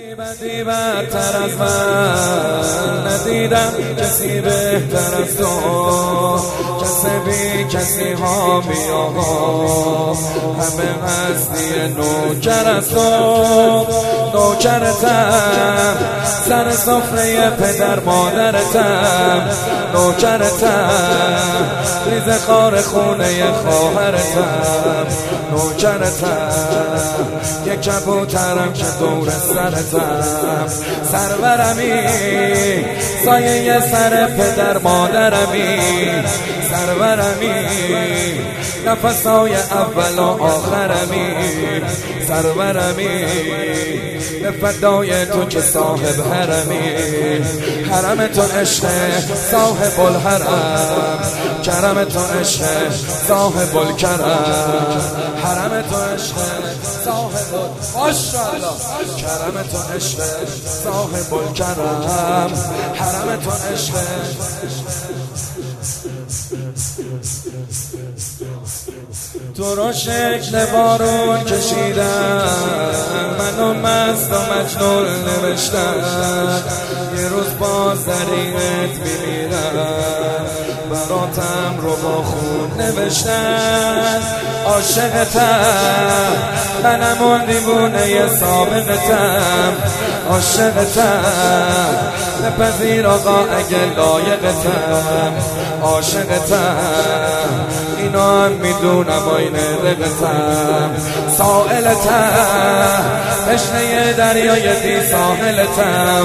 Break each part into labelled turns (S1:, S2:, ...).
S1: بدی بدتر از من ندیدم، کسی بهتر از تو، کسی بی کسی ها بیا همه هستی نوکر از تو، نوکرتم سر سفره پدر مادرتم، نوکرتم ریز خار خونه خواهرتم، نوکرتم یک کبوترم که دور سرتم، سرورمی سایه سر پدر مادرمی، سرورمی نفسای اول و آخرمی، سرورمی به فدای تو که صاحب حرمی، حرم تو عشق صاحب الحرم، کرم تو عشق صاحب الکرم، حرم تو عشق صاحب ماشاءالله، کرم تو عشق صاحب الکرم، حرم تو عشق. تو رو شکل بارون کشیدم، منو مست و مجنون نوشتم، یه روز باز در اینت میمیرم، براتم رو با خون نوشتن، عاشقتم منم اون دیوونه سابقتم، عاشقتم بپذیر آقا اگه لایقتم، عاشقتم اینو هم میدونم آین رقتم، سائلتم تشنه دریای دی ساحلتم،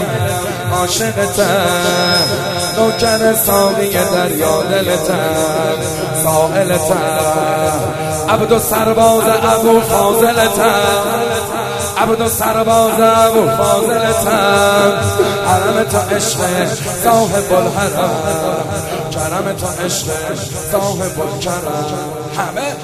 S1: عاشقتم نوکر ساقی دریا دلتم، سائلتم عبد و سرباز ابو فاضلتم، عبد و سرباز ابو فاضلتم، حرم تو عشق صاحب الحرم، کرم تو عشق صاحب الکرم، همه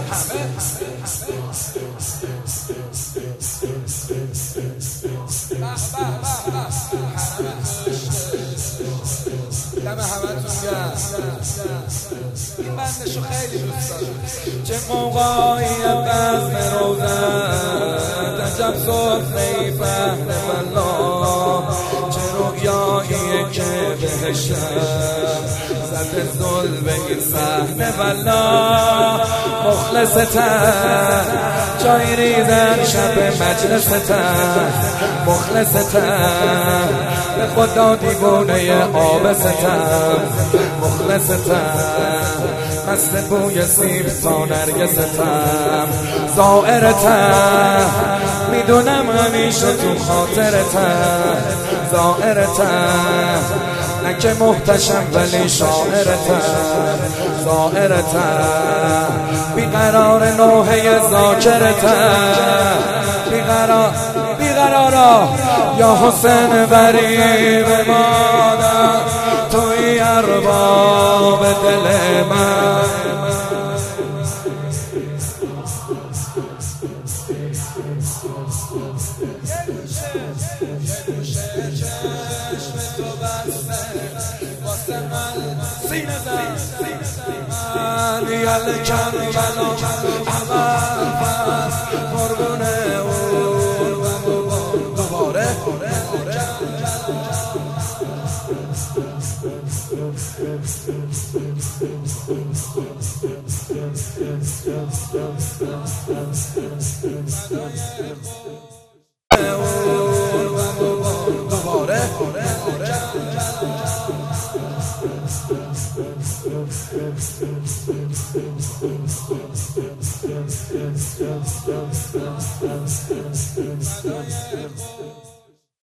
S1: دم همتون گرم. این بندشو خیلی دوست دارم. چه موقعی بزم روزن، عجب سفره‌ای پهن والله، چه رویاییه که بهشتم زده زل به این صحنه والله، مخلصتم جای ریزن شب مجلستم، مخلصتم به خدا دیوانه آبستم، مخلصتم مست بوی سیب تا نرگستم، زائرتم میدونم همیشه تو خاطرتم، زائرتم نه که محتشم ولی شاعرتم، زائرتم بیقرار نوحه ذاکرتم، بیقرارا یا حسین غریب مادر، توی ارباب دل من، سینه زن یل کربلا عمر قربونه دوباره دوباره